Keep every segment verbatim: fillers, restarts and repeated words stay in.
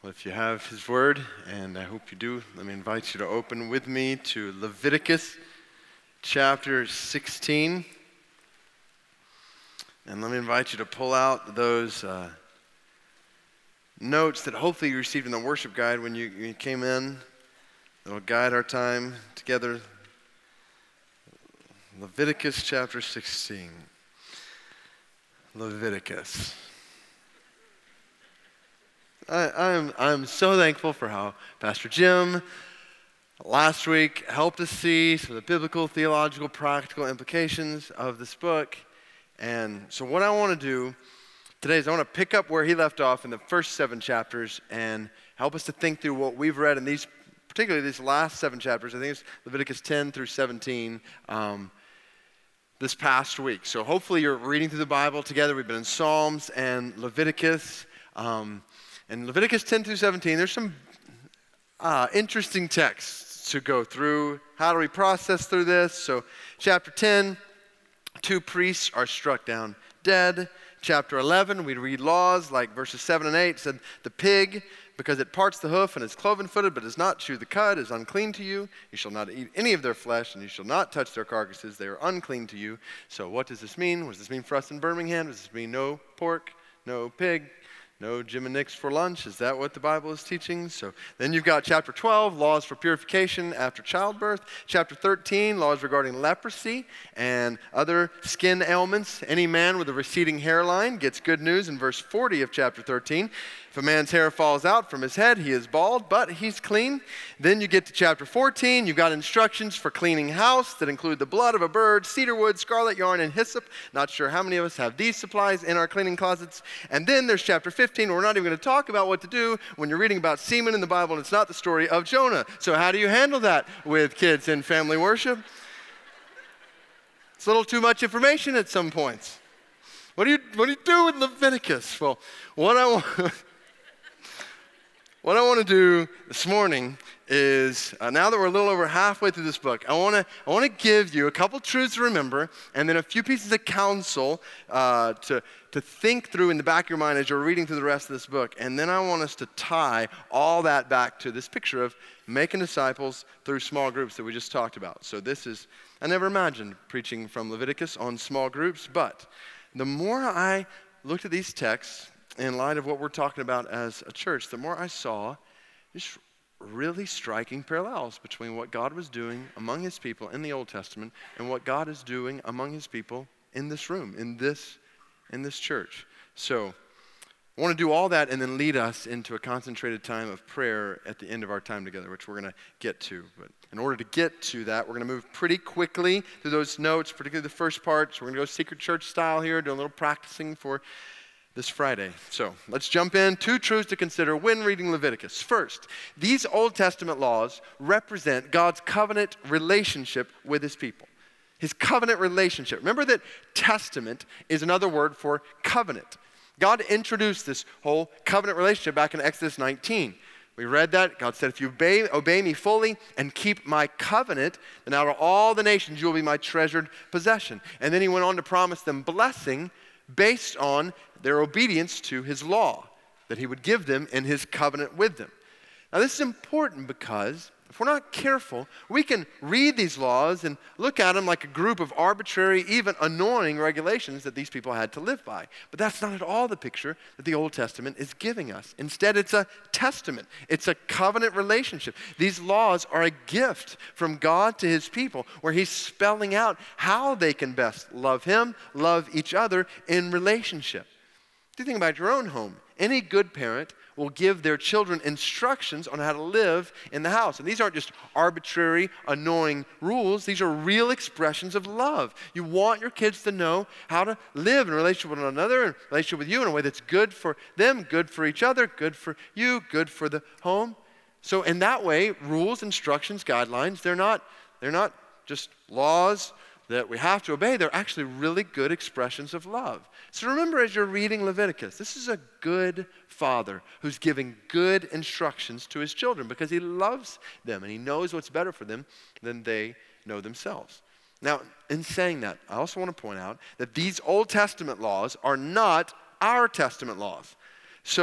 Well, if you have his word, and I hope you do, let me invite you to open with me to Leviticus chapter sixteen. And let me invite you to pull out those uh, notes that hopefully you received in the worship guide when you, you came in. That'll guide our time together. Leviticus chapter sixteen. Leviticus. I, I'm, I'm so thankful for how Pastor Jim last week helped us see some of the biblical, theological, practical implications of this book. And so what I want to do today is I want to pick up where he left off in the first seven chapters and help us to think through what we've read in these, particularly these last seven chapters. I think it's Leviticus ten through seventeen. Um, this past week. So hopefully you're reading through the Bible together. We've been in Psalms and Leviticus. Um, and Leviticus ten through seventeen, there's some uh, interesting texts to go through. How do we process through this? So chapter ten, two priests are struck down dead. Chapter eleven, we read laws like verses seven and eight said, the pig, because it parts the hoof and is cloven-footed, but does not chew the cud, is unclean to you. You shall not eat any of their flesh, and you shall not touch their carcasses. They are unclean to you. So what does this mean? What does this mean for us in Birmingham? Does this mean no pork, no pig, no Jim and Nick's for lunch? Is that what the Bible is teaching? So then you've got chapter twelve, laws for purification after childbirth. Chapter thirteen, laws regarding leprosy and other skin ailments. Any man with a receding hairline gets good news in verse forty of chapter thirteen. If a man's hair falls out from his head, he is bald, but he's clean. Then you get to chapter fourteen. You've got instructions for cleaning house that include the blood of a bird, cedar wood, scarlet yarn, and hyssop. Not sure how many of us have these supplies in our cleaning closets. And then there's chapter fifteen, where we're not even going to talk about what to do when you're reading about semen in the Bible, and it's not the story of Jonah. So how do you handle that with kids in family worship? It's a little too much information at some points. What do you, what do you do with Leviticus? Well, what I want... What I want to do this morning is, uh, now that we're a little over halfway through this book, I want to I want to give you a couple truths to remember, and then a few pieces of counsel uh, to, to think through in the back of your mind as you're reading through the rest of this book. And then I want us to tie all that back to this picture of making disciples through small groups that we just talked about. So this is, I never imagined preaching from Leviticus on small groups, but the more I looked at these texts, in light of what we're talking about as a church, the more I saw just really striking parallels between what God was doing among his people in the Old Testament and what God is doing among his people in this room, in this, in this church. So I want to do all that and then lead us into a concentrated time of prayer at the end of our time together, which we're going to get to. But in order to get to that, we're going to move pretty quickly through those notes, particularly the first part. So we're going to go secret church style here, do a little practicing for this Friday. So let's jump in. Two truths to consider when reading Leviticus. First, these Old Testament laws represent God's covenant relationship with his people. His covenant relationship. Remember that testament is another word for covenant. God introduced this whole covenant relationship back in Exodus nineteen. We read that. God said, if you obey, obey me fully and keep my covenant, then out of all the nations you will be my treasured possession. And then he went on to promise them blessing based on their obedience to his law that he would give them in his covenant with them. Now this is important because if we're not careful, we can read these laws and look at them like a group of arbitrary, even annoying regulations that these people had to live by. But that's not at all the picture that the Old Testament is giving us. Instead, it's a testament. It's a covenant relationship. These laws are a gift from God to his people where he's spelling out how they can best love him, love each other in relationship. Do you think about your own home? Any good parent will give their children instructions on how to live in the house. And these aren't just arbitrary, annoying rules. These are real expressions of love. You want your kids to know how to live in relationship with one another, in relationship with you in a way that's good for them, good for each other, good for you, good for the home. So in that way, rules, instructions, guidelines, they're not, they're not just laws that we have to obey. They're actually really good expressions of love. So remember, as you're reading Leviticus, this is a good father who's giving good instructions to his children because he loves them and he knows what's better for them than they know themselves. Now, in saying that, I also want to point out that these Old Testament laws are not our Testament laws. So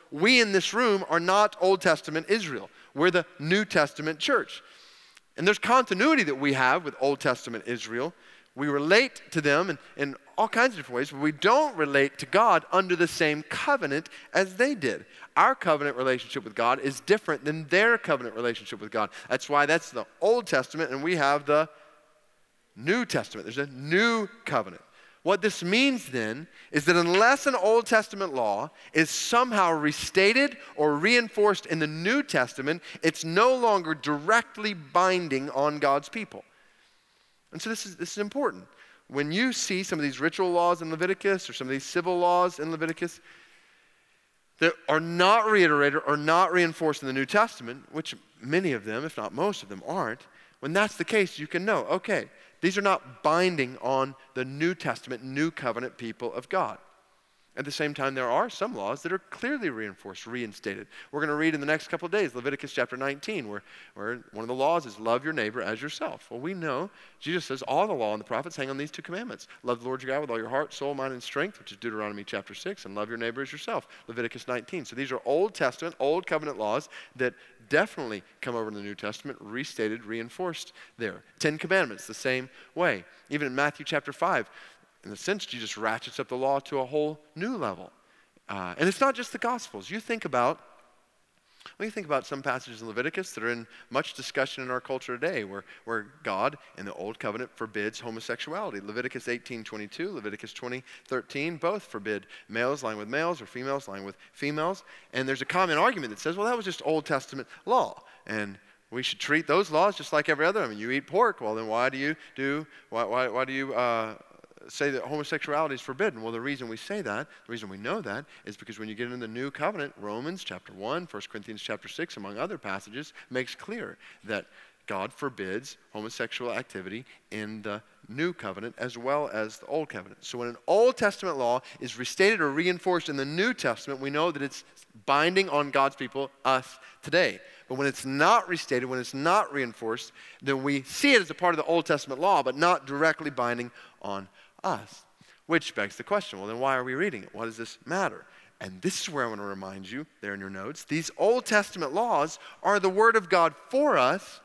we in this room are not Old Testament Israel. We're the New Testament church. And there's continuity that we have with Old Testament Israel. We relate to them in, in all kinds of different ways, but we don't relate to God under the same covenant as they did. Our covenant relationship with God is different than their covenant relationship with God. That's why that's the Old Testament, and we have the New Testament. There's a new covenant. What this means then is that unless an Old Testament law is somehow restated or reinforced in the New Testament, it's no longer directly binding on God's people. And so this is, this is important. When you see some of these ritual laws in Leviticus or some of these civil laws in Leviticus that are not reiterated or not reinforced in the New Testament, which many of them, if not most of them, aren't, when that's the case, you can know, okay, these are not binding on the New Testament, New Covenant people of God. At the same time, there are some laws that are clearly reinforced, reinstated. We're going to read in the next couple of days, Leviticus chapter nineteen, where, where one of the laws is love your neighbor as yourself. Well, we know, Jesus says, all the law and the prophets hang on these two commandments. Love the Lord your God with all your heart, soul, mind, and strength, which is Deuteronomy chapter six, and love your neighbor as yourself, Leviticus nineteen. So these are Old Testament, Old Covenant laws that definitely come over in the New Testament, restated, reinforced there. Ten Commandments, the same way. Even in Matthew chapter five, in a sense, Jesus ratchets up the law to a whole new level. Uh, and it's not just the Gospels. You think about, well, you think about some passages in Leviticus that are in much discussion in our culture today, where, where God in the Old Covenant forbids homosexuality. Leviticus eighteen twenty-two, Leviticus twenty thirteen, both forbid males lying with males or females lying with females. And there's a common argument that says, well, that was just Old Testament law. And we should treat those laws just like every other. I mean, you eat pork. Well, then why do you do, why, why, why do you, uh, say that homosexuality is forbidden? Well, the reason we say that, the reason we know that, is because when you get into the New Covenant, Romans chapter one, First Corinthians chapter six, among other passages, makes clear that God forbids homosexual activity in the New Covenant as well as the Old Covenant. So when an Old Testament law is restated or reinforced in the New Testament, we know that it's binding on God's people, us, today. But when it's not restated, when it's not reinforced, then we see it as a part of the Old Testament law, but not directly binding on us. Which begs the question, well, then why are we reading it? What does this matter? And this is where I want to remind you, there in your notes, these Old Testament laws are the Word of God for us,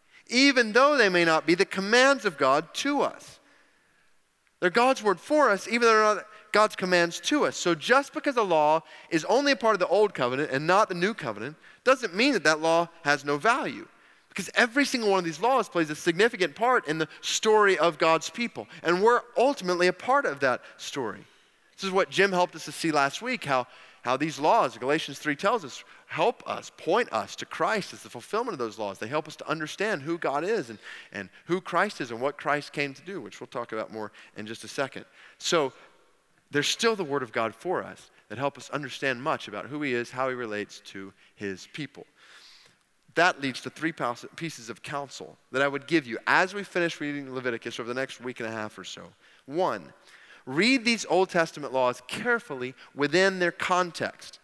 even though they may not be the commands of God to us. They're God's Word for us, even though they're not God's commands to us. So just because a law is only a part of the Old Covenant and not the New Covenant, doesn't mean that that law has no value. Because every single one of these laws plays a significant part in the story of God's people. And we're ultimately a part of that story. This is what Jim helped us to see last week, how, how these laws, Galatians three tells us, help us, point us to Christ as the fulfillment of those laws. They help us to understand who God is and, and who Christ is and what Christ came to do, which we'll talk about more in just a second. So there's still the Word of God for us that help us understand much about who He is, how He relates to His people. That leads to three pieces of counsel that I would give you as we finish reading Leviticus over the next week and a half or so. One, read these Old Testament laws carefully within their context.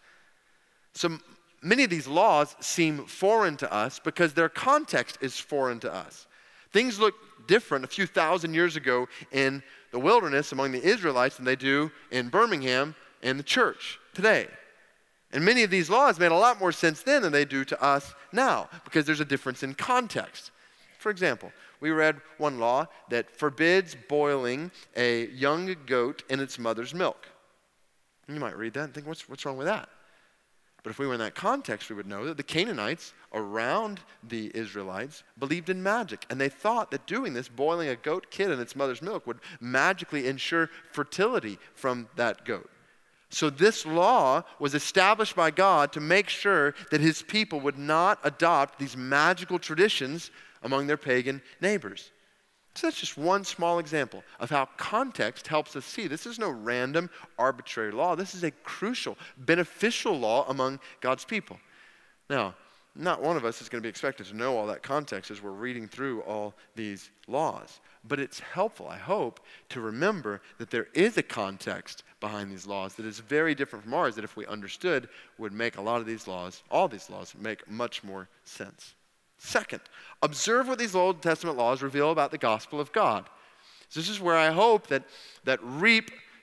So many of these laws seem foreign to us because their context is foreign to us. Things look different a few thousand years ago in the wilderness among the Israelites than they do in Birmingham in the church today. And many of these laws made a lot more sense then than they do to us now because there's a difference in context. For example, we read one law that forbids boiling a young goat in its mother's milk. And you might read that and think, what's, what's wrong with that? But if we were in that context, we would know that the Canaanites around the Israelites believed in magic. And they thought that doing this, boiling a goat kid in its mother's milk, would magically ensure fertility from that goat. So this law was established by God to make sure that His people would not adopt these magical traditions among their pagan neighbors. So that's just one small example of how context helps us see. This is no random, arbitrary law. This is a crucial, beneficial law among God's people. Now, not one of us is going to be expected to know all that context as we're reading through all these laws. But it's helpful, I hope, to remember that there is a context behind these laws that is very different from ours, that if we understood, would make a lot of these laws, all these laws, make much more sense. Second, observe what these Old Testament laws reveal about the gospel of God. So this is where I hope that, that REAP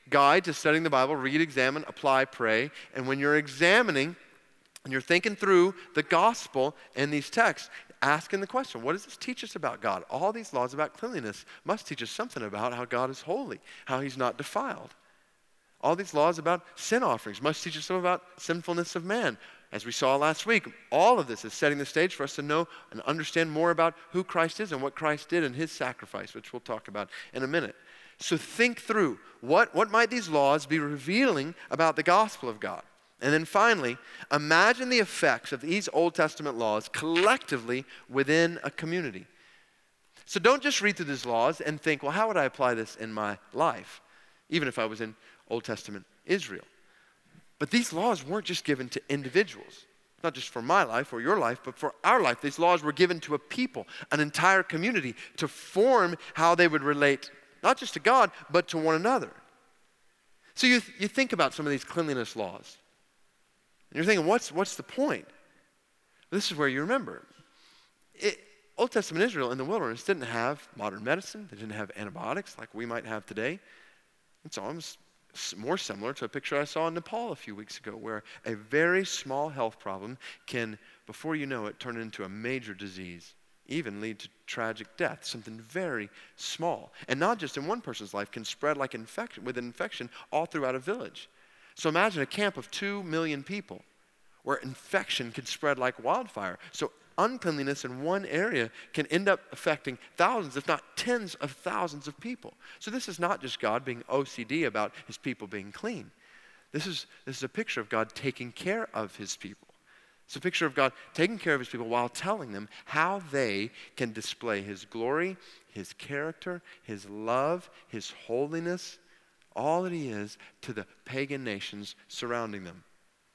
guide to studying the Bible, read, examine, apply, pray. And when you're examining and you're thinking through the gospel and these texts, asking the question, what does this teach us about God? All these laws about cleanliness must teach us something about how God is holy, how he's not defiled. All these laws about sin offerings must teach us something about sinfulness of man. As we saw last week, all of this is setting the stage for us to know and understand more about who Christ is and what Christ did and his sacrifice, which we'll talk about in a minute. So think through, what, what might these laws be revealing about the gospel of God? And then finally, imagine the effects of these Old Testament laws collectively within a community. So don't just read through these laws and think, well, how would I apply this in my life, even if I was in Old Testament Israel? But these laws weren't just given to individuals, not just for my life or your life, but for our life. These laws were given to a people, an entire community, to form how they would relate, not just to God, but to one another. So you, you think about some of these cleanliness laws, and you're thinking, what's, what's the point? This is where you remember. It, Old Testament Israel in the wilderness didn't have modern medicine. They didn't have antibiotics like we might have today. It's almost more similar to a picture I saw in Nepal a few weeks ago, where a very small health problem can, before you know it, turn into a major disease, even lead to tragic death, something very small. And not just in one person's life, can spread like infection, with an infection all throughout a village. So imagine a camp of two million people where infection can spread like wildfire. So uncleanliness in one area can end up affecting thousands, if not tens of thousands of people. So this is not just God being O C D about his people being clean. This is, this is a picture of God taking care of his people. It's a picture of God taking care of his people while telling them how they can display his glory, his character, his love, his holiness, all that he is to the pagan nations surrounding them.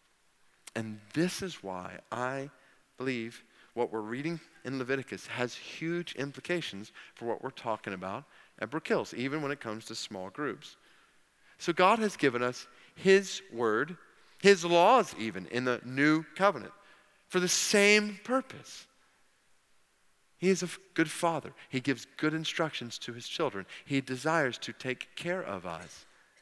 And this is why I believe what we're reading in Leviticus has huge implications for what we're talking about at Brook Hills, even when it comes to small groups. So God has given us his word, his laws even, in the new covenant for the same purpose. He is a good father. He gives good instructions to his children. He desires to take care of us.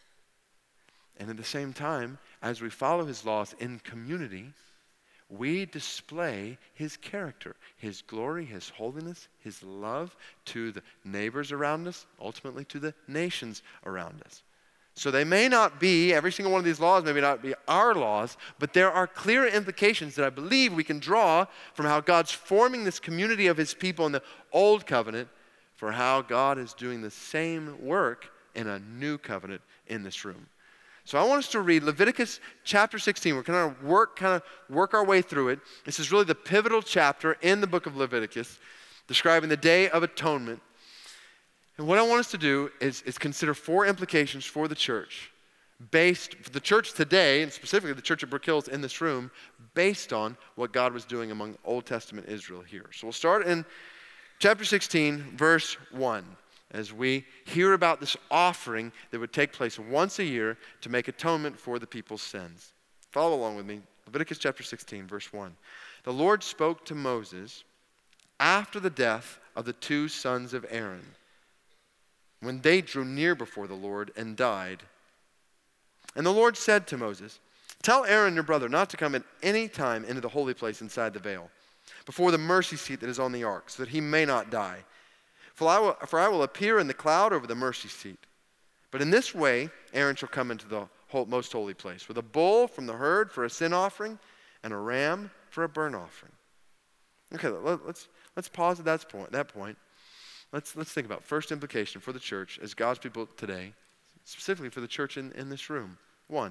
And at the same time, as we follow his laws in community, we display his character, his glory, his holiness, his love to the neighbors around us, ultimately to the nations around us. So they may not be, every single one of these laws may not be our laws, but there are clear implications that I believe we can draw from how God's forming this community of his people in the old covenant for how God is doing the same work in a new covenant in this room. So I want us to read Leviticus chapter sixteen. We're going to work, kind of work our way through it. This is really the pivotal chapter in the book of Leviticus, describing the Day of Atonement. And what I want us to do is, is consider four implications for the church, based, for the church today, and specifically the church of Brook Hills in this room, based on what God was doing among Old Testament Israel here. So we'll start in chapter sixteen, verse one. As we hear about this offering that would take place once a year to make atonement for the people's sins. Follow along with me. Leviticus chapter sixteen, verse one. The Lord spoke to Moses after the death of the two sons of Aaron, when they drew near before the Lord and died. And the Lord said to Moses, "Tell Aaron your brother not to come at any time into the holy place inside the veil, before the mercy seat that is on the ark, so that he may not die. For I, will, for I will appear in the cloud over the mercy seat. But in this way Aaron shall come into the whole, most holy place, with a bull from the herd for a sin offering and a ram for a burnt offering." Okay, let, let's, let's pause at that point. That point. Let's, let's think about first implication for the church as God's people today, specifically for the church in, in this room. One,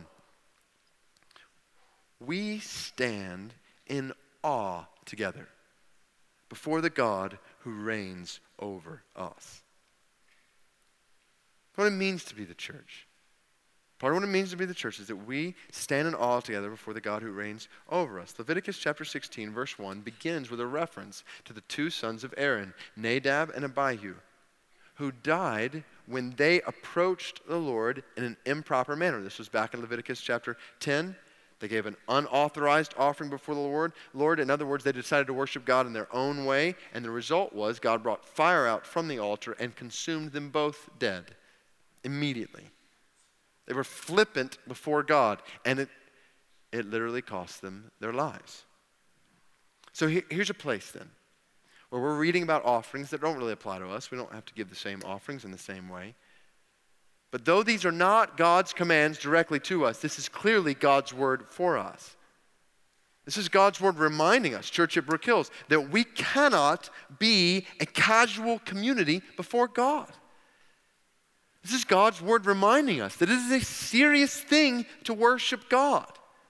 we stand in awe together before the God who reigns over us. What it means to be the church. Part of what it means to be the church is that we stand in awe together before the God who reigns over us. Leviticus chapter sixteen, verse one begins with a reference to the two sons of Aaron, Nadab and Abihu, who died when they approached the Lord in an improper manner. This was back in Leviticus chapter ten. They gave an unauthorized offering before the Lord. Lord, in other words, they decided to worship God in their own way, and the result was God brought fire out from the altar and consumed them both dead immediately. They were flippant before God, and it, it literally cost them their lives. So here, here's a place then where we're reading about offerings that don't really apply to us. We don't have to give the same offerings in the same way. But though these are not God's commands directly to us, this is clearly God's word for us. This is God's word reminding us, Church at Brook Hills, that we cannot be a casual community before God. This is God's word reminding us that it is a serious thing to worship God.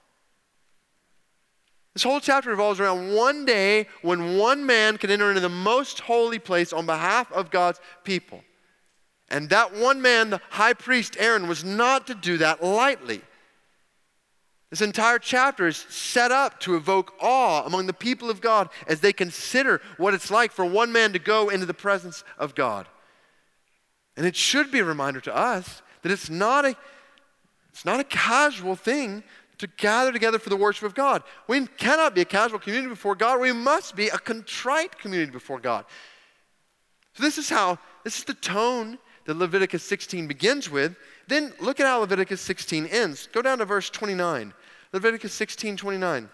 This whole chapter revolves around one day when one man can enter into the most holy place on behalf of God's people. And that one man, the high priest Aaron, was not to do that lightly. This entire chapter is set up to evoke awe among the people of God as they consider what it's like for one man to go into the presence of God. And it should be a reminder to us that it's not a, it's not a casual thing to gather together for the worship of God. We cannot be a casual community before God. We must be a contrite community before God. So this is how, this is the tone that Leviticus sixteen begins with. Then look at how Leviticus sixteen ends. Go down to verse twenty-nine. Leviticus sixteen, twenty-nine.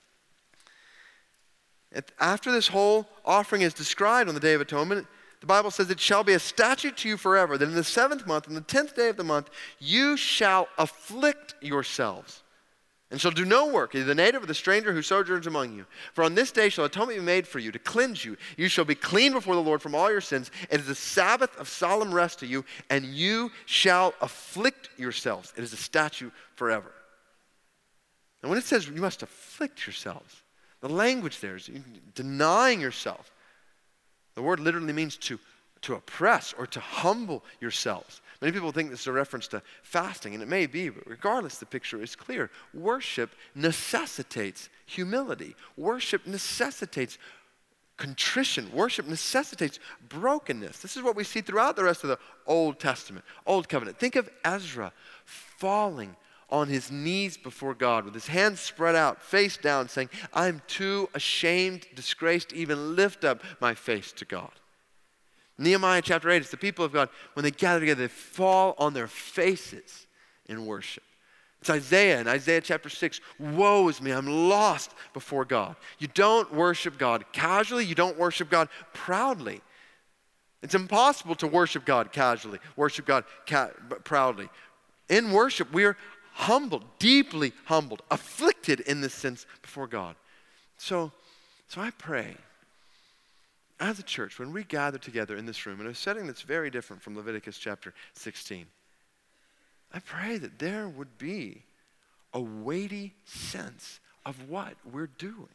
After this whole offering is described on the Day of Atonement, the Bible says, it shall be a statute to you forever, that in the seventh month, in the tenth day of the month, you shall afflict yourselves, and shall do no work, either the native or the stranger who sojourns among you. For on this day shall atonement be made for you, to cleanse you. You shall be clean before the Lord from all your sins. It is a Sabbath of solemn rest to you, and you shall afflict yourselves. It is a statute forever. And when it says you must afflict yourselves, the language there is denying yourself. The word literally means to, to oppress or to humble yourselves. Many people think this is a reference to fasting, and it may be, but regardless, the picture is clear. Worship necessitates humility. Worship necessitates contrition. Worship necessitates brokenness. This is what we see throughout the rest of the Old Testament, Old Covenant. Think of Ezra falling on his knees before God with his hands spread out, face down, saying, I'm too ashamed, disgraced to even lift up my face to God. Nehemiah chapter eight, it's the people of God, when they gather together, they fall on their faces in worship. It's Isaiah in Isaiah chapter six, woe is me, I'm lost before God. You don't worship God casually, you don't worship God proudly. It's impossible to worship God casually, worship God ca- proudly. In worship, we are humbled, deeply humbled, afflicted in this sense before God. So, so I pray, as a church, when we gather together in this room, in a setting that's very different from Leviticus chapter sixteen, I pray that there would be a weighty sense of what we're doing.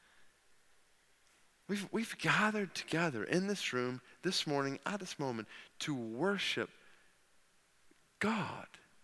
We've, we've gathered together in this room this morning, at this moment, to worship God.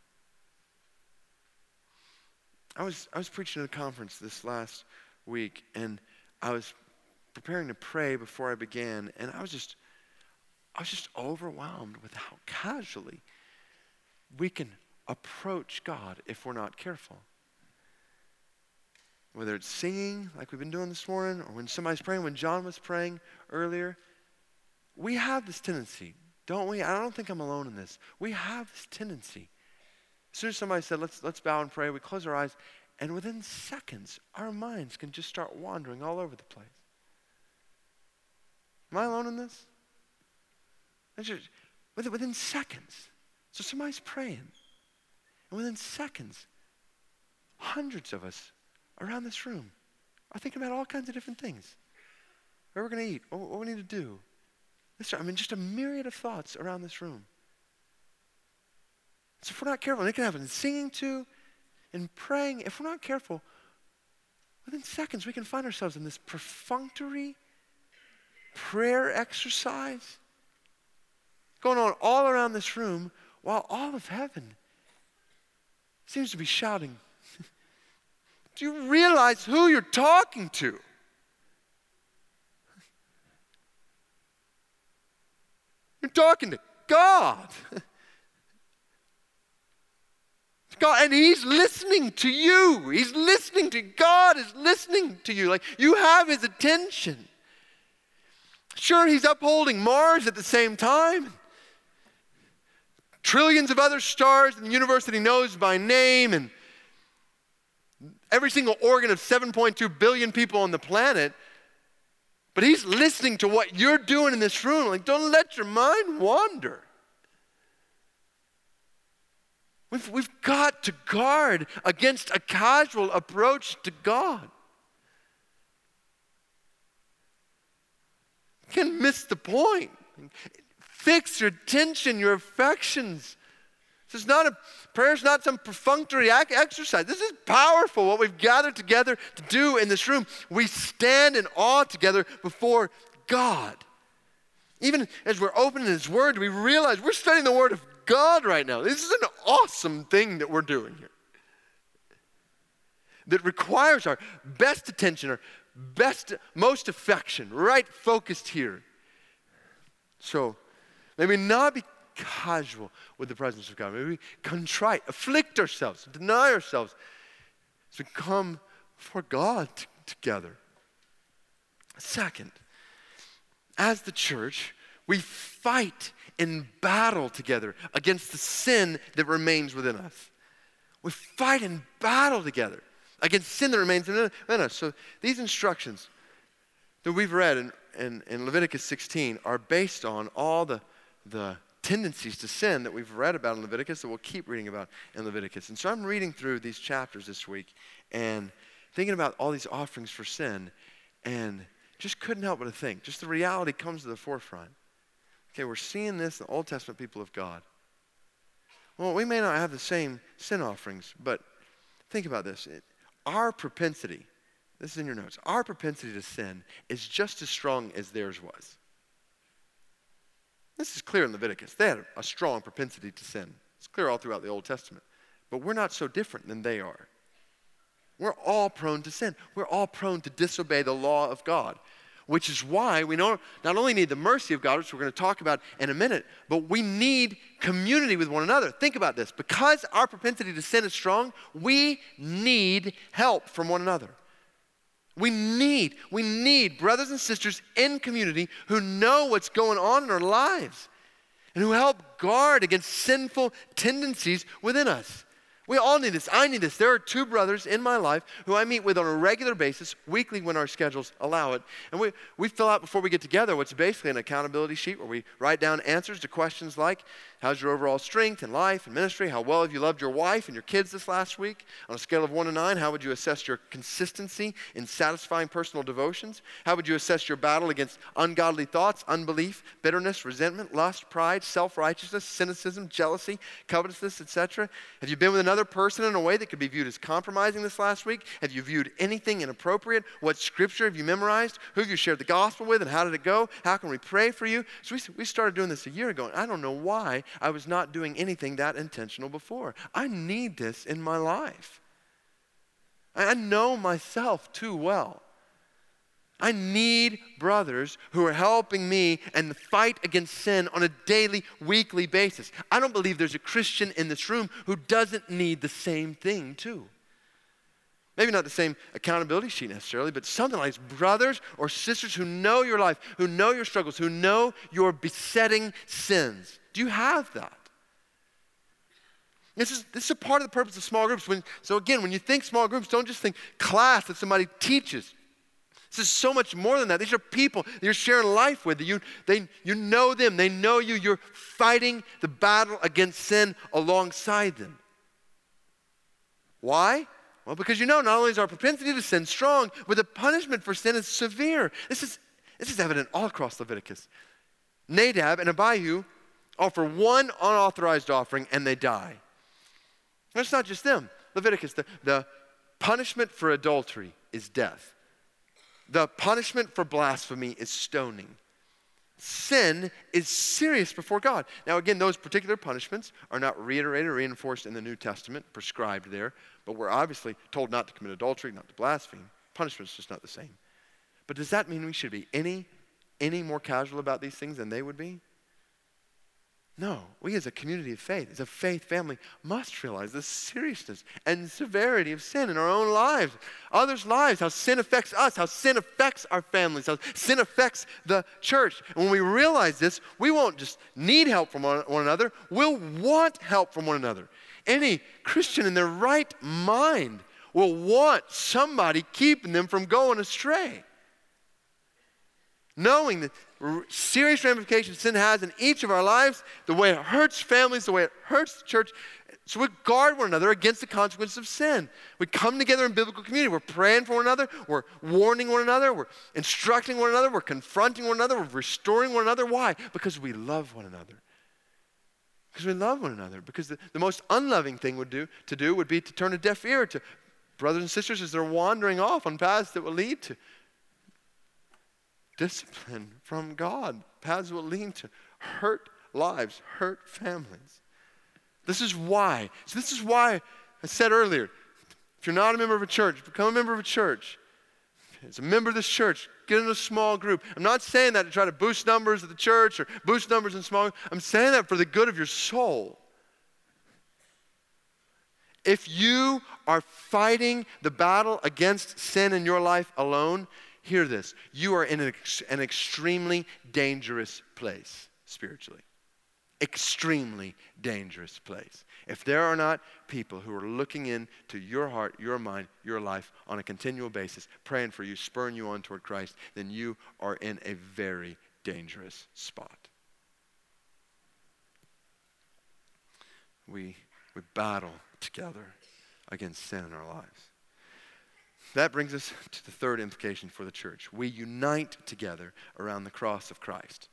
I was I was preaching at a conference this last week, and I was preparing to pray before I began, and I was just I was just overwhelmed with how casually we can approach God if we're not careful. Whether it's singing like we've been doing this morning, or when somebody's praying, when John was praying earlier, we have this tendency, don't we? I don't think I'm alone in this. We have this tendency. As soon as somebody said, let's, let's bow and pray, we close our eyes, and within seconds, our minds can just start wandering all over the place. Am I alone in this? Just, within, within seconds. So somebody's praying, and within seconds, hundreds of us around this room are thinking about all kinds of different things. Where we're going to eat, what, what we need to do. This, I mean, just a myriad of thoughts around this room. So if we're not careful, and it can happen in singing too, in praying, if we're not careful, within seconds we can find ourselves in this perfunctory prayer exercise going on all around this room while all of heaven seems to be shouting. Do you realize who you're talking to? You're talking to God. God, and he's listening to you. He's listening to God is listening to you. Like you have his attention. Sure, he's upholding Mars at the same time, trillions of other stars in the universe that he knows by name, and every single organ of seven point two billion people on the planet. But he's listening to what you're doing in this room. Like, don't let your mind wander. We've, we've got to guard against a casual approach to God. You can miss the point. Fix your attention, your affections. This is not a prayer is not some perfunctory ac- exercise. This is powerful, what we've gathered together to do in this room. We stand in awe together before God. Even as we're opening His Word, we realize we're studying the Word of God right now. This is an awesome thing that we're doing here. That requires our best attention, our best, most affection, right focused here. So, maybe not be casual with the presence of God. Maybe contrite, afflict ourselves, deny ourselves as we come before God t- together. Second, as the church, we fight in battle together against the sin that remains within us. We fight in battle together against sin that remains within us. So these instructions that we've read in, in, in Leviticus sixteen are based on all the, the tendencies to sin that we've read about in Leviticus, that we'll keep reading about in Leviticus. And so I'm reading through these chapters this week and thinking about all these offerings for sin, and just couldn't help but to think. Just the reality comes to the forefront. Okay, we're seeing this in the Old Testament people of God. Well, we may not have the same sin offerings, but think about this. It, our propensity, this is in your notes, our propensity to sin is just as strong as theirs was. This is clear in Leviticus. They had a strong propensity to sin. It's clear all throughout the Old Testament. But we're not so different than they are. We're all prone to sin. We're all prone to disobey the law of God, which is why we know not only need the mercy of God, which we're going to talk about in a minute, but we need community with one another. Think about this. Because our propensity to sin is strong, we need help from one another. We need, we need brothers and sisters in community who know what's going on in our lives and who help guard against sinful tendencies within us. We all need this. I need this. There are two brothers in my life who I meet with on a regular basis, weekly when our schedules allow it. And we, we fill out before we get together what's basically an accountability sheet where we write down answers to questions like, how's your overall strength in life and ministry? How well have you loved your wife and your kids this last week? On a scale of one to nine, how would you assess your consistency in satisfying personal devotions? How would you assess your battle against ungodly thoughts, unbelief, bitterness, resentment, lust, pride, self-righteousness, cynicism, jealousy, covetousness, et cetera? Have you been with another person in a way that could be viewed as compromising this last week? Have you viewed anything inappropriate? What scripture have you memorized? Who have you shared the gospel with, and how did it go? How can we pray for you? So we, we started doing this a year ago, and I don't know why I was not doing anything that intentional before. I need this in my life. I know myself too well. I need brothers who are helping me and the fight against sin on a daily, weekly basis. I don't believe there's a Christian in this room who doesn't need the same thing too. Maybe not the same accountability sheet necessarily, but something like brothers or sisters who know your life, who know your struggles, who know your besetting sins. Do you have that? This is, this is a part of the purpose of small groups. When, so again, when you think small groups, don't just think class that somebody teaches. This is so much more than that. These are people that you're sharing life with. You, they, you know them. They know you. You're fighting the battle against sin alongside them. Why? Well, because you know not only is our propensity to sin strong, but the punishment for sin is severe. This is, this is evident all across Leviticus. Nadab and Abihu offer one unauthorized offering and they die. And it's not just them. Leviticus, the, the punishment for adultery is death. The punishment for blasphemy is stoning. Sin is serious before God. Now again, those particular punishments are not reiterated or reinforced in the New Testament, prescribed there, but we're obviously told not to commit adultery, not to blaspheme. Punishment's just not the same. But does that mean we should be any, any more casual about these things than they would be? No, we as a community of faith, as a faith family, must realize the seriousness and severity of sin in our own lives, others' lives, how sin affects us, how sin affects our families, how sin affects the church. And when we realize this, we won't just need help from one, one another, we'll want help from one another. Any Christian in their right mind will want somebody keeping them from going astray. Knowing the serious ramifications sin has in each of our lives, the way it hurts families, the way it hurts the church. So we guard one another against the consequences of sin. We come together in biblical community. We're praying for one another. We're warning one another. We're instructing one another. We're confronting one another. We're restoring one another. Why? Because we love one another. Because we love one another. Because the, the most unloving thing would do, to do would be to turn a deaf ear to brothers and sisters as they're wandering off on paths that will lead to discipline from God. Paths will lead to hurt lives, hurt families. This is why. So this is why I said earlier, if you're not a member of a church, become a member of a church. As a member of this church, get in a small group. I'm not saying that to try to boost numbers at the church or boost numbers in small groups. I'm saying that for the good of your soul. If you are fighting the battle against sin in your life alone, hear this. You are in an, ex- an extremely dangerous place spiritually. Extremely dangerous place. If there are not people who are looking into your heart, your mind, your life on a continual basis, praying for you, spurring you on toward Christ, then you are in a very dangerous spot. We, we battle together against sin in our lives. That brings us to the third implication for the church. We unite together around the cross of Christ.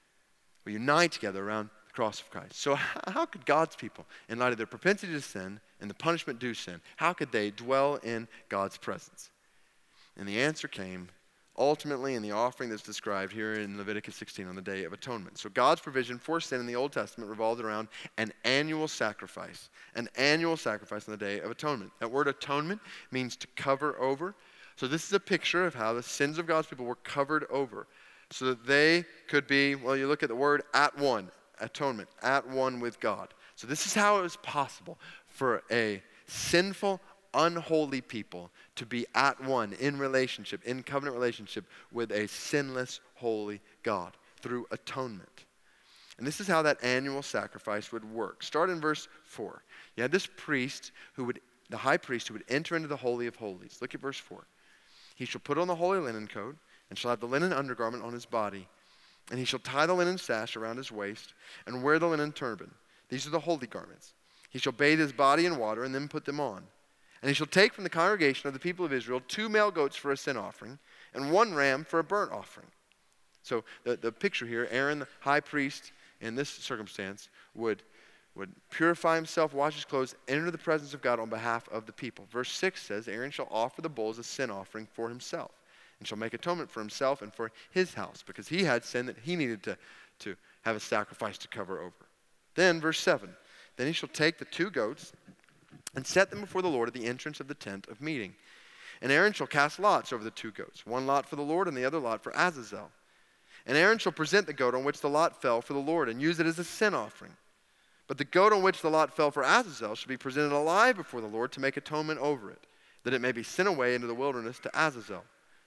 We unite together around the cross of Christ. So how could God's people, in light of their propensity to sin and the punishment due sin, how could they dwell in God's presence? And the answer came ultimately in the offering that's described here in Leviticus sixteen on the Day of Atonement. So God's provision for sin in the Old Testament revolved around an annual sacrifice, an annual sacrifice on the Day of Atonement. That word atonement means to cover over. So this is a picture of how the sins of God's people were covered over so that they could be, well, you look at the word at one, atonement, at one with God. So this is how it was possible for a sinful, unholy people to be at one in relationship, in covenant relationship with a sinless, holy God through atonement. And this is how that annual sacrifice would work. Start in verse four. You had this priest who would, the high priest who would enter into the Holy of Holies. Look at verse four. He shall put on the holy linen coat and shall have the linen undergarment on his body. And he shall tie the linen sash around his waist and wear the linen turban. These are the holy garments. He shall bathe his body in water and then put them on. And he shall take from the congregation of the people of Israel two male goats for a sin offering and one ram for a burnt offering. So the, the picture here, Aaron, the high priest, in this circumstance, would, would purify himself, wash his clothes, enter the presence of God on behalf of the people. Verse six says, Aaron shall offer the bull as a sin offering for himself and shall make atonement for himself and for his house because he had sin that he needed to, to have a sacrifice to cover over. Then, verse seven, then he shall take the two goats and set them before the Lord at the entrance of the tent of meeting. And Aaron shall cast lots over the two goats, one lot for the Lord and the other lot for Azazel. And Aaron shall present the goat on which the lot fell for the Lord and use it as a sin offering. But the goat on which the lot fell for Azazel shall be presented alive before the Lord to make atonement over it, that it may be sent away into the wilderness to Azazel.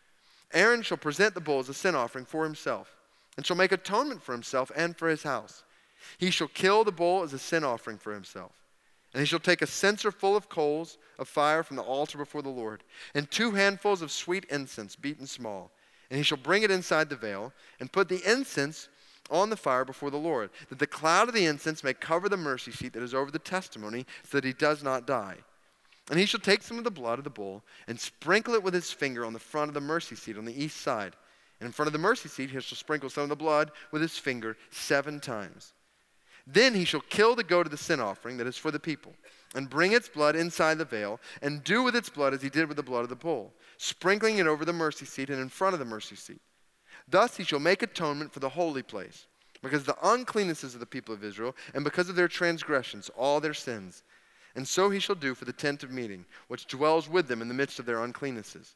Aaron shall present the bull as a sin offering for himself and shall make atonement for himself and for his house. He shall kill the bull as a sin offering for himself. And he shall take a censer full of coals of fire from the altar before the Lord, and two handfuls of sweet incense beaten small. And he shall bring it inside the veil, and put the incense on the fire before the Lord, that the cloud of the incense may cover the mercy seat that is over the testimony, so that he does not die. And he shall take some of the blood of the bull, and sprinkle it with his finger on the front of the mercy seat on the east side. And in front of the mercy seat he shall sprinkle some of the blood with his finger seven times. Then he shall kill the goat of the sin offering that is for the people, and bring its blood inside the veil, and do with its blood as he did with the blood of the bull, sprinkling it over the mercy seat and in front of the mercy seat. Thus he shall make atonement for the holy place, because of the uncleannesses of the people of Israel, and because of their transgressions, all their sins. And so he shall do for the tent of meeting, which dwells with them in the midst of their uncleannesses.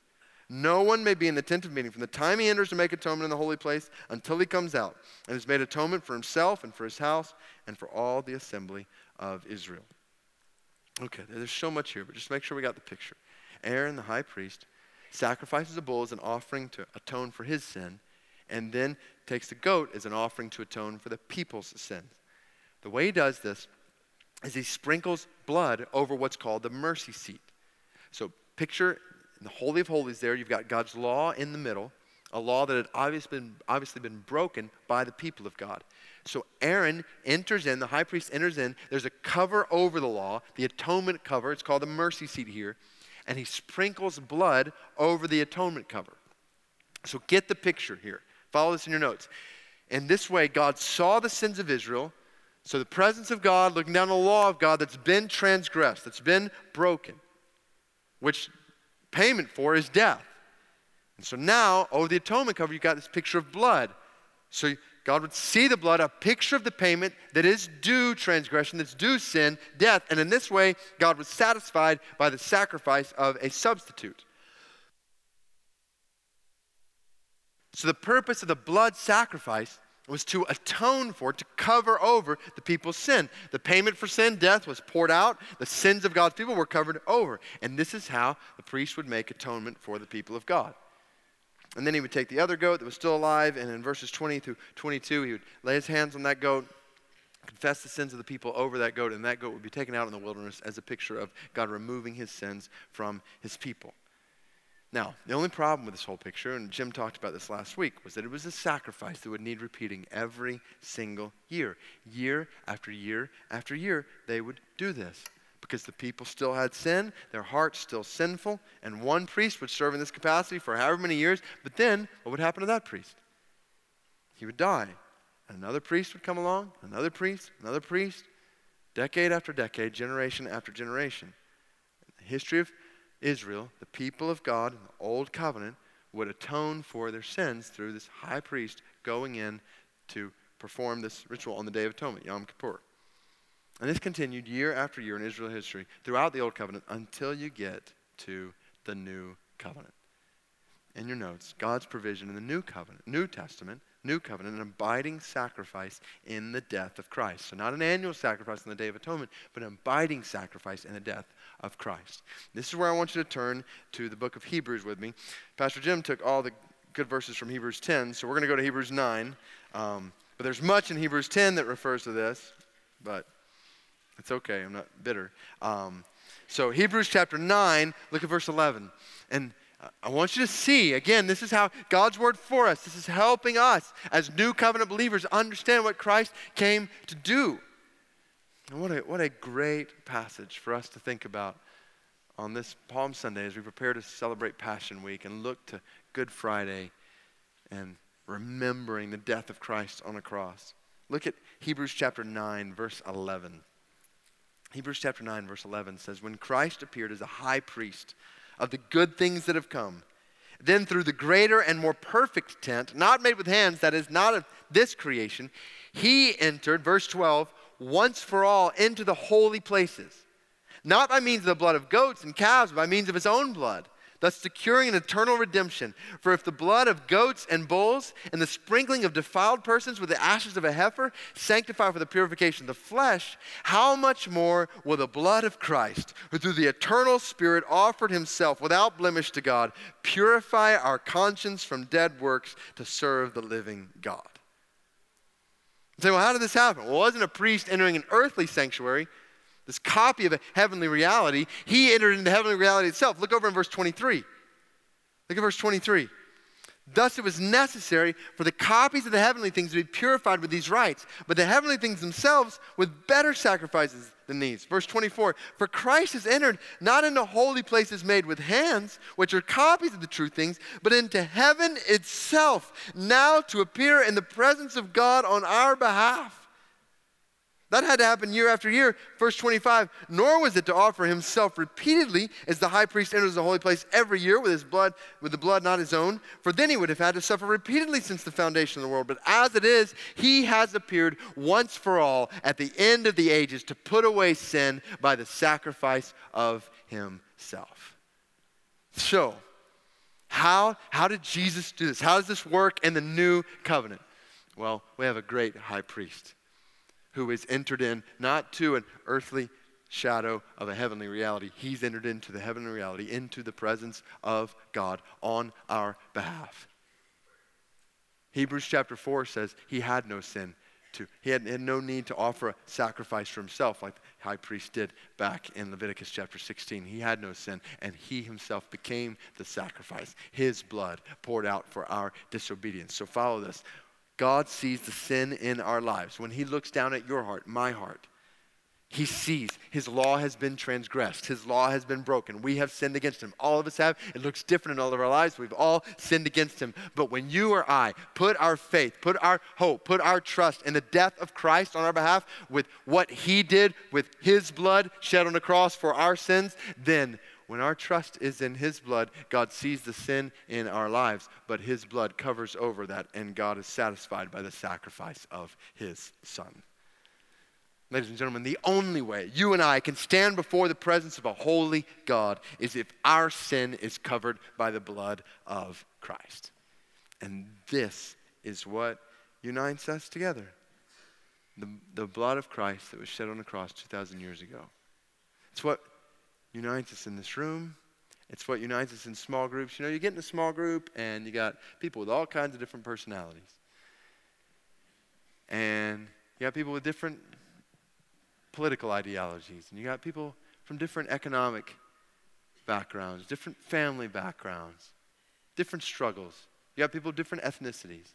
No one may be in the tent of meeting from the time he enters to make atonement in the holy place until he comes out and has made atonement for himself and for his house and for all the assembly of Israel. Okay, there's so much here, but just make sure we got the picture. Aaron, the high priest, sacrifices a bull as an offering to atone for his sin, and then takes the goat as an offering to atone for the people's sins. The way he does this is he sprinkles blood over what's called the mercy seat. So picture in the Holy of Holies there, you've got God's law in the middle, a law that had obviously been, obviously been broken by the people of God. So Aaron enters in, the high priest enters in, there's a cover over the law, the atonement cover, it's called the mercy seat here, and he sprinkles blood over the atonement cover. So get the picture here. Follow this in your notes. In this way, God saw the sins of Israel. So the presence of God, looking down the law of God that's been transgressed, that's been broken, which payment for is death. And so now, over the atonement cover, you've got this picture of blood. So God would see the blood, a picture of the payment that is due transgression, that's due sin, death. And in this way, God was satisfied by the sacrifice of a substitute. So the purpose of the blood sacrifice was to atone for, to cover over the people's sin. The payment for sin, death, was poured out. The sins of God's people were covered over. And this is how the priest would make atonement for the people of God. And then he would take the other goat that was still alive, and in verses twenty through twenty-two, he would lay his hands on that goat, confess the sins of the people over that goat, and that goat would be taken out in the wilderness as a picture of God removing his sins from his people. Now, the only problem with this whole picture, and Jim talked about this last week, was that it was a sacrifice that would need repeating every single year. Year after year after year, they would do this because the people still had sin, their hearts still sinful, and one priest would serve in this capacity for however many years, but then what would happen to that priest? He would die. And another priest would come along, another priest, another priest, decade after decade, generation after generation. In the history of Israel, the people of God in the Old Covenant, would atone for their sins through this high priest going in to perform this ritual on the Day of Atonement, Yom Kippur. And this continued year after year in Israel history throughout the Old Covenant until you get to the New Covenant. In your notes, God's provision in the New Covenant, New Testament, New Covenant, an abiding sacrifice in the death of Christ. So not an annual sacrifice on the Day of Atonement, but an abiding sacrifice in the death of Christ. This is where I want you to turn to the book of Hebrews with me. Pastor Jim took all the good verses from Hebrews ten, so we're going to go to Hebrews nine. Um, but there's much in Hebrews ten that refers to this, but it's okay, I'm not bitter. Um, so Hebrews chapter nine, look at verse eleven. And I want you to see, again, this is how God's word for us. This is helping us as new covenant believers understand what Christ came to do. And what a, what a great passage for us to think about on this Palm Sunday as we prepare to celebrate Passion Week and look to Good Friday and remembering the death of Christ on a cross. Look at Hebrews chapter nine, verse eleven. Hebrews chapter nine, verse eleven says, when Christ appeared as a high priest of the good things that have come, then through the greater and more perfect tent, not made with hands, that is not of this creation, he entered, verse twelve, once for all into the holy places, not by means of the blood of goats and calves, but by means of his own blood, thus securing an eternal redemption. For if the blood of goats and bulls and the sprinkling of defiled persons with the ashes of a heifer sanctify for the purification of the flesh, how much more will the blood of Christ, who through the eternal Spirit offered himself without blemish to God, purify our conscience from dead works to serve the living God? You say, well, how did this happen? Well, it wasn't a priest entering an earthly sanctuary, this copy of a heavenly reality. He entered into heavenly reality itself. Look over in verse twenty-three. Look at verse twenty-three. Thus it was necessary for the copies of the heavenly things to be purified with these rites, but the heavenly things themselves with better sacrifices than these. Verse twenty-four, for Christ has entered not into holy places made with hands, which are copies of the true things, but into heaven itself, now to appear in the presence of God on our behalf. That had to happen year after year. Verse twenty-five, nor was it to offer himself repeatedly as the high priest enters the holy place every year with his blood, with the blood not his own, for then he would have had to suffer repeatedly since the foundation of the world. But as it is, he has appeared once for all at the end of the ages to put away sin by the sacrifice of himself. So, how, how did Jesus do this? How does this work in the new covenant? Well, we have a great high priest who is entered in not to an earthly shadow of a heavenly reality. He's entered into the heavenly reality, into the presence of God on our behalf. Hebrews chapter four says he had no sin. To, he had, had no need to offer a sacrifice for himself like the high priest did back in Leviticus chapter sixteen. He had no sin, and he himself became the sacrifice. His blood poured out for our disobedience. So follow this. God sees the sin in our lives. When he looks down at your heart, my heart, he sees his law has been transgressed. His law has been broken. We have sinned against him. All of us have. It looks different in all of our lives. We've all sinned against him. But when you or I put our faith, put our hope, put our trust in the death of Christ on our behalf with what he did with his blood shed on the cross for our sins, then when our trust is in his blood, God sees the sin in our lives, but his blood covers over that, and God is satisfied by the sacrifice of his son. Ladies and gentlemen, the only way you and I can stand before the presence of a holy God is if our sin is covered by the blood of Christ. And this is what unites us together. The, the blood of Christ that was shed on the cross two thousand years ago. It's what unites us in this room. It's what unites us in small groups. You know, you get in a small group and you got people with all kinds of different personalities. And you got people with different political ideologies. And you got people from different economic backgrounds, different family backgrounds, different struggles. You got people of different ethnicities.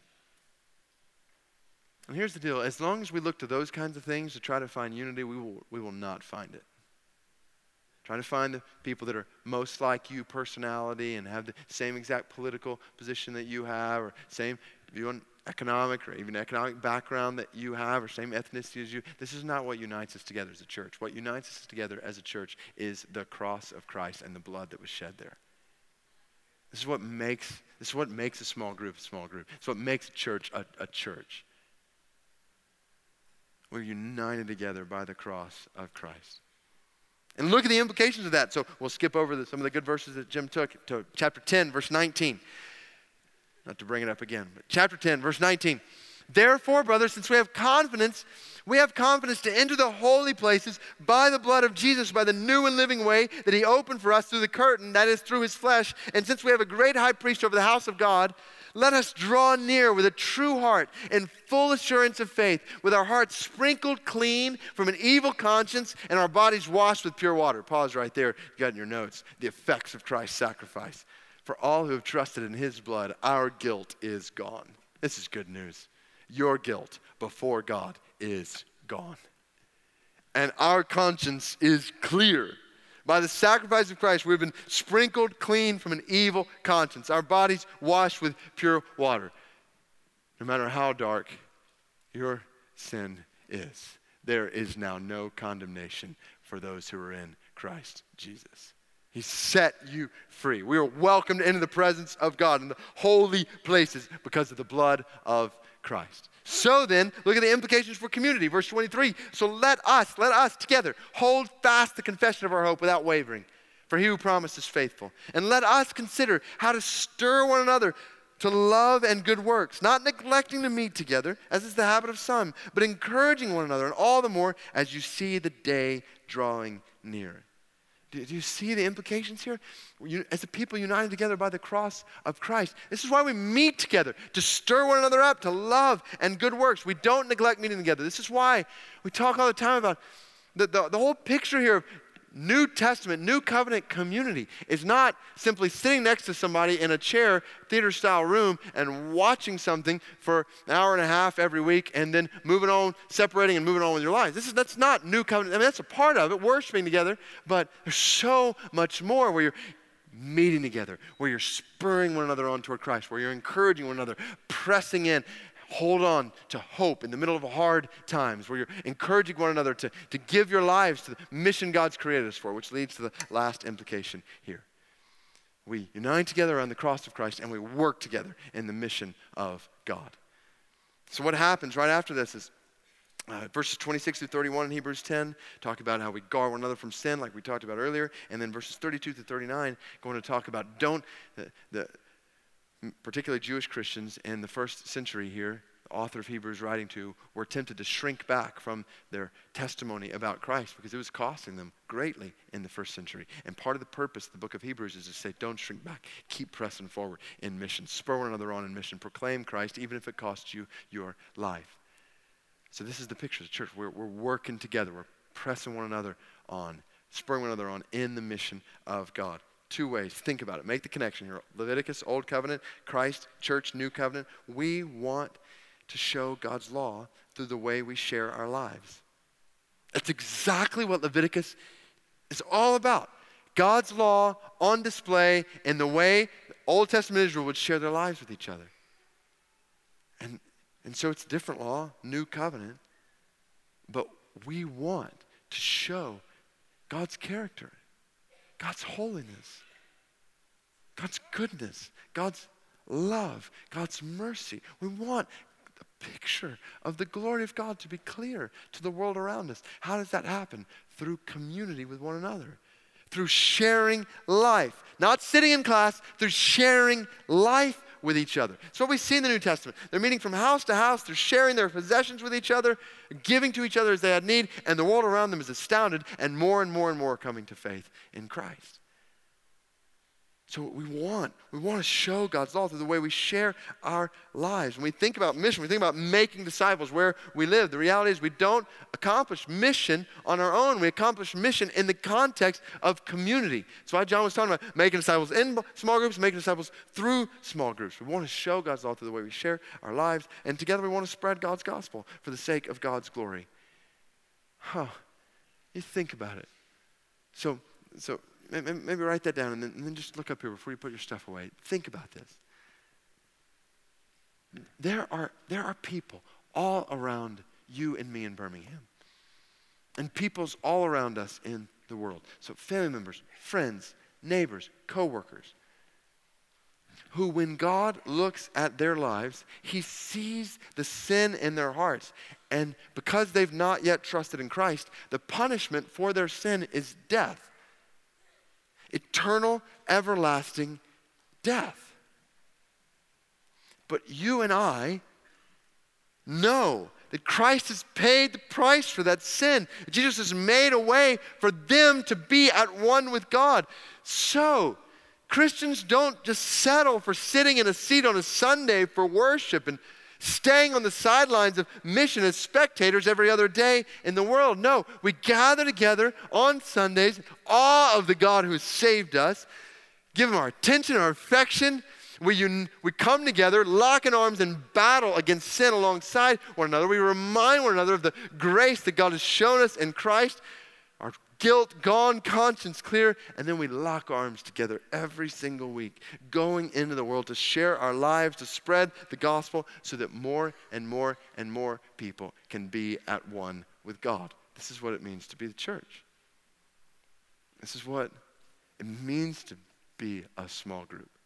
And here's the deal. As long as we look to those kinds of things to try to find unity, we will, we will not find it. Trying to find the people that are most like you personality and have the same exact political position that you have, or same view on economic or even economic background that you have, or same ethnicity as you. This is not what unites us together as a church. What unites us together as a church is the cross of Christ and the blood that was shed there. This is what makes, this is what makes a small group a small group. It's what makes a church a, a church. We're united together by the cross of Christ. And look at the implications of that. So we'll skip over the, some of the good verses that Jim took to chapter ten, verse nineteen. Not to bring it up again, but chapter ten, verse nineteen. Therefore, brothers, since we have confidence, we have confidence to enter the holy places by the blood of Jesus, by the new and living way that he opened for us through the curtain, that is through his flesh. And since we have a great high priest over the house of God, let us draw near with a true heart and full assurance of faith, with our hearts sprinkled clean from an evil conscience and our bodies washed with pure water. Pause right there. You got in your notes the effects of Christ's sacrifice. For all who have trusted in his blood, our guilt is gone. This is good news. Your guilt before God is gone. And our conscience is clear. By the sacrifice of Christ, we've been sprinkled clean from an evil conscience. Our bodies washed with pure water. No matter how dark your sin is, there is now no condemnation for those who are in Christ Jesus. He set you free. We are welcomed into the presence of God in the holy places because of the blood of Christ. So then, look at the implications for community. Verse twenty-three, so let us, let us together hold fast the confession of our hope without wavering, for he who promised is faithful. And let us consider how to stir one another to love and good works, not neglecting to meet together, as is the habit of some, but encouraging one another, and all the more as you see the day drawing near. Do you see the implications here? As a people united together by the cross of Christ. This is why we meet together, to stir one another up, to love and good works. We don't neglect meeting together. This is why we talk all the time about the, the, the whole picture here of New Testament, New Covenant community is not simply sitting next to somebody in a chair, theater-style room, and watching something for an hour and a half every week and then moving on, separating and moving on with your lives. This is, that's not New Covenant. I mean, that's a part of it, worshiping together, but there's so much more where you're meeting together, where you're spurring one another on toward Christ, where you're encouraging one another, pressing in. Hold on to hope in the middle of hard times, where you're encouraging one another to, to give your lives to the mission God's created us for, which leads to the last implication here. We unite together around the cross of Christ, and we work together in the mission of God. So what happens right after this is uh, verses twenty-six through thirty-one in Hebrews ten talk about how we guard one another from sin, like we talked about earlier, and then verses thirty-two through thirty-nine going to talk about don't the, the particularly Jewish Christians in the first century here, the author of Hebrews writing to, were tempted to shrink back from their testimony about Christ because it was costing them greatly in the first century. And part of the purpose of the book of Hebrews is to say, don't shrink back. Keep pressing forward in mission. Spur one another on in mission. Proclaim Christ even if it costs you your life. So this is the picture of the church. We're, we're working together. We're pressing one another on, spurring one another on in the mission of God. Two ways. Think about it. Make the connection here. Leviticus, Old Covenant, Christ, Church, New Covenant. We want to show God's law through the way we share our lives. That's exactly what Leviticus is all about. God's law on display in the way the Old Testament Israel would share their lives with each other. And, and so it's different law, New Covenant, but we want to show God's character, God's holiness, God's goodness, God's love, God's mercy. We want the picture of the glory of God to be clear to the world around us. How does that happen? Through community with one another, through sharing life, not sitting in class, through sharing life with each other. It's what we see in the New Testament. They're meeting from house to house. They're sharing their possessions with each other, giving to each other as they had need, and the world around them is astounded, and more and more and more coming to faith in Christ. So we want, we want to show God's law through the way we share our lives. When we think about mission, we think about making disciples where we live. The reality is we don't accomplish mission on our own. We accomplish mission in the context of community. That's why John was talking about making disciples in small groups, making disciples through small groups. We want to show God's law through the way we share our lives. And together we want to spread God's gospel for the sake of God's glory. Huh. You think about it. So, so maybe write that down and then, and then just look up here before you put your stuff away. Think about this. There are, there are people all around you and me in Birmingham. And peoples all around us in the world. So family members, friends, neighbors, co-workers, who when God looks at their lives, he sees the sin in their hearts. And because they've not yet trusted in Christ, the punishment for their sin is death. Eternal, everlasting death. But you and I know that Christ has paid the price for that sin. Jesus has made a way for them to be at one with God. So, Christians don't just settle for sitting in a seat on a Sunday for worship and staying on the sidelines of mission as spectators every other day in the world. No, we gather together on Sundays in awe of the God who has saved us, give him our attention, our affection. We, un- we come together, lock in arms, and battle against sin alongside one another. We remind one another of the grace that God has shown us in Christ, our guilt gone, conscience clear, and then we lock arms together every single week, going into the world to share our lives, to spread the gospel so that more and more and more people can be at one with God. This is what it means to be the church. This is what it means to be a small group.